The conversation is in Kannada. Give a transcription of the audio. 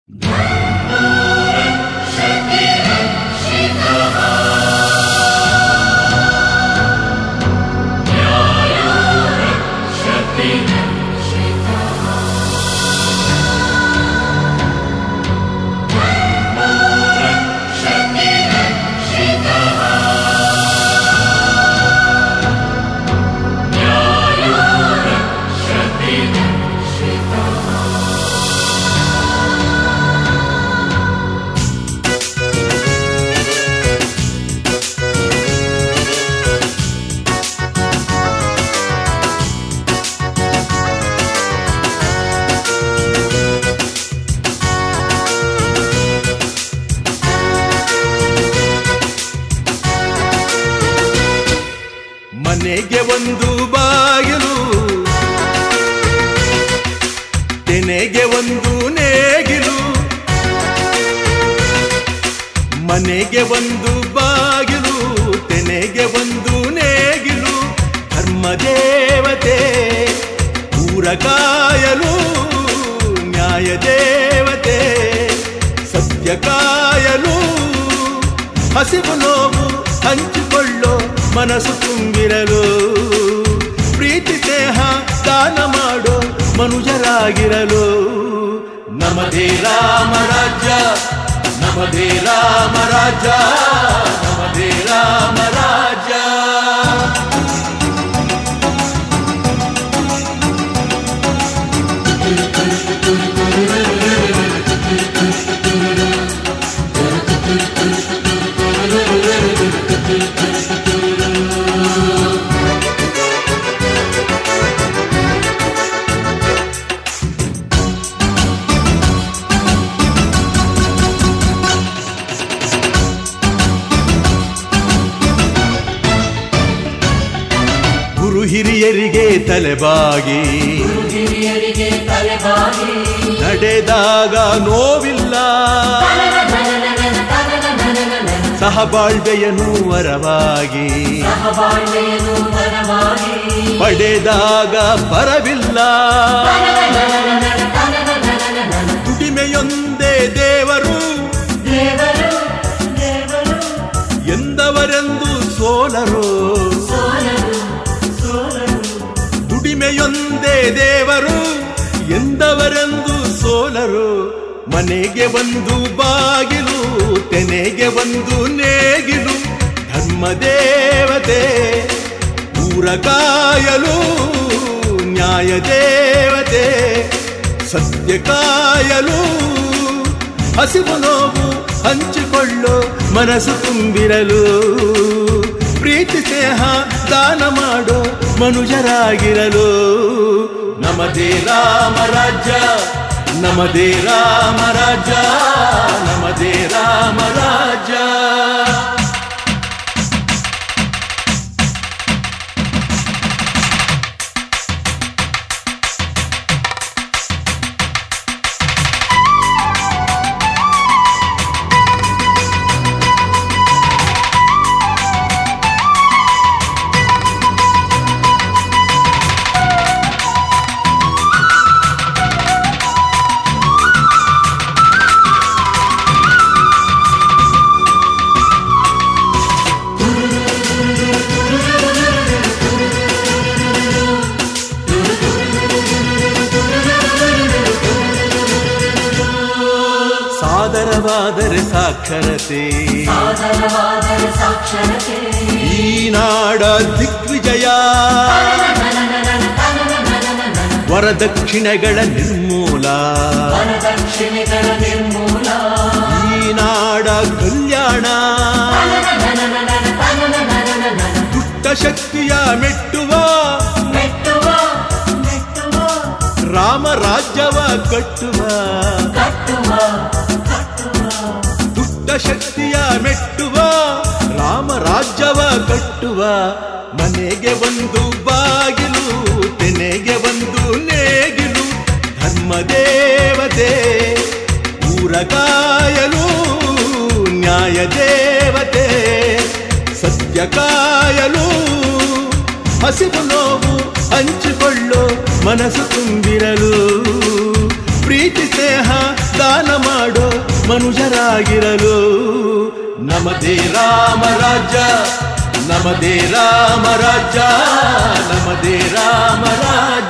ಮನೆಗೆ ಒಂದು ಬಾಗಿಲು, ತೆನೆಗೆ ಒಂದು ನೇಗಿಲು. ಮನೆಗೆ ಒಂದು ಬಾಗಿಲು, ತೆನೆಗೆ ಒಂದು ನೇಗಿಲು. ಧರ್ಮದೇವತೆ ಊರ ಕಾಯಲು, ನ್ಯಾಯ ದೇವತೆ ಸತ್ಯ ಕಾಯಲು. ಹಸಿವು ನೋವು ಹಂಚಿಕೊಳ್ಳೋ ಮನಸ್ಸು ತುಂಬಿರಲು, ಪ್ರೀತಿ ಸ್ನೇಹ ದಾನ ಮಾಡೋ ಮನುಜರಾಗಿರಲು. ನಮದೇ ರಾಮ ರಾಜ್ಯ, ನಮದೇ ರಾಮ ರಾಜ್ಯ, ನಮದೇ ರಾಮ ರಾಜ್ಯ. ಗುರು ಹಿರಿಯರಿಗೆ ತಲೆಬಾಗಿ ನಡೆದಾಗ ನೋವಿಲ್ಲ, ಸಹಬಾಳ್ವೆಯನು ವರವಾಗಿ ಪಡೆದಾಗ ಬರವಿಲ್ಲ. ದುಡಿಮೆಯೊಂದೇ ದೇವರು ಎಂದವರೆಂದು ಸೋಲರು, ದುಡಿಮೆಯೊಂದೇ ದೇವರು ಎಂದವರೆಂದು ಸೋಲರು. ಮನೆಗೆ ಒಂದು ಬಾಗಿಲು, ತೆನೆಗೆ ಒಂದು ನೇಗಿಲು. ಧರ್ಮದೇವತೆ ಊರ ಕಾಯಲು, ನ್ಯಾಯ ದೇವತೆ ಸತ್ಯ ಕಾಯಲು. ಹಸಿವು ನೋವು ಹಂಚಿಕೊಳ್ಳೋ ಮನಸ್ಸು ತುಂಬಿರಲು, ಪ್ರೀತಿ ಸ್ನೇಹ ದಾನ ಮಾಡೋ ಮನುಜರಾಗಿರಲು. ನಮದೇ ರಾಮ ರಾಜ್ಯ, ನಮದೇ ರಾಮ ರಾಜ್ಯ, ನಮದೇ ರಾಮ ರಾಜ್ಯ. ಸಾದರವಾದರೆ ಸಾಕ್ಷರತೆ, ಈ ನಾಡ ದಿಗ್ವಿಜಯ. ವರದಕ್ಷಿಣೆಗಳ ನಿರ್ಮೂಲ, ಈ ನಾಡ ಕಲ್ಯಾಣ. ದುಷ್ಟ ಶಕ್ತಿಯ ಮೆಟ್ಟುವ ರಾಮ ರಾಜ್ಯವ ಕಟ್ಟುವ, ದುಷ್ಟ ಶಕ್ತಿಯ ಮೆಟ್ಟುವ ರಾಮ ರಾಜ್ಯವ ಕಟ್ಟುವ. ಮನೆಗೆ ಒಂದು ಬಾಗಿಲು, ತೆನೆಗೆ ಒಂದು ನೇಗಿಲು. ಧರ್ಮದೇವತೆ ಊರ ಕಾಯಲು, ನ್ಯಾಯ ದೇವತೆ ಸತ್ಯ ಕಾಯಲು. ಹಸಿವು ನೋವು ಹಂಚಿಕೊಳ್ಳೋ ಮನಸ್ಸು ತುಂಬಿರಲು, ಪ್ರೀತಿ ಸ್ನೇಹ ದಾನ ಮನುಜರಾಗಿರಲು ನಮದೇ ರಾಮರಾಜ್ಯ ನಮದೇ ರಾಮರಾಜ್ಯ ನಮದೇ ರಾಮರಾಜ್ಯ